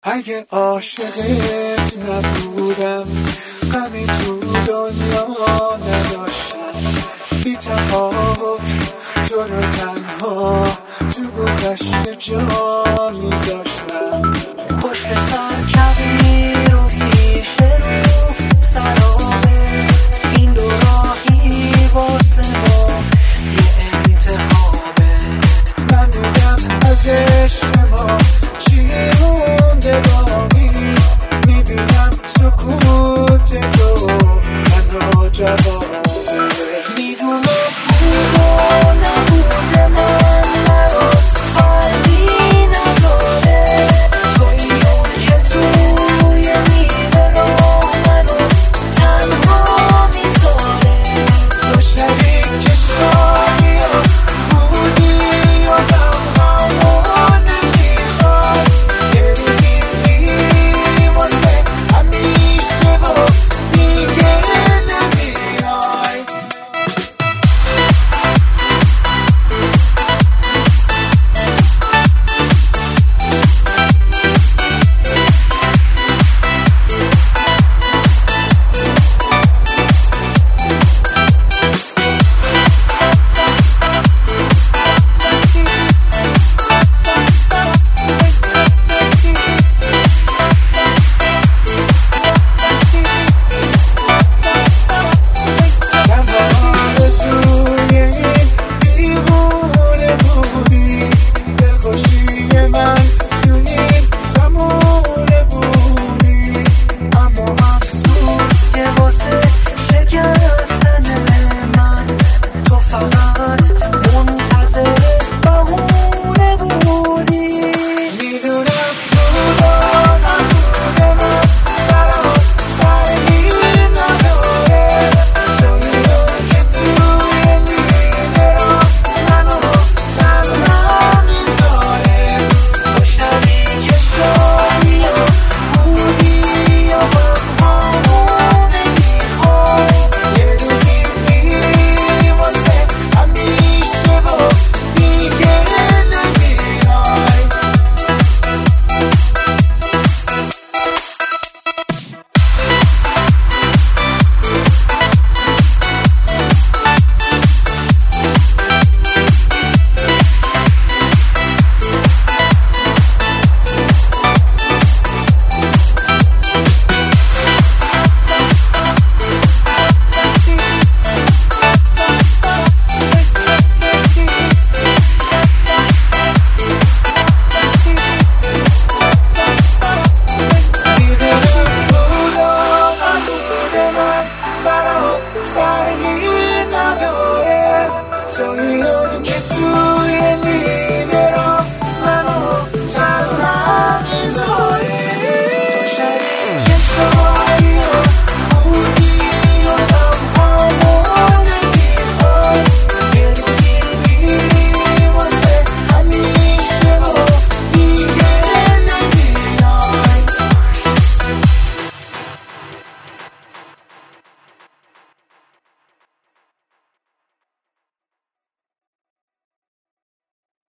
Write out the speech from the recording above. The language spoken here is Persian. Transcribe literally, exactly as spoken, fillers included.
اگه عاشقت نبودم غمی تو دنیا نداشتم، بی تفاوت تو رو تنها تو گذشته جا میذاشتم. پشت سر کبیر و پیش رو سرابه این دو راهی واسه ما یه انتخابه. من میگم از عشق ما چی مونده باقی، میبینم سکوت تو تنها جوابه. میدونم بودا نبوده من برات فرقی نداره، توی اون که توی نیمه راه منو تنها میذاره. تو شریک شایی و بودی و تنها نمیخوای، یه روزی میری واسه همیشه و دیگه نمیای. توی اون که توی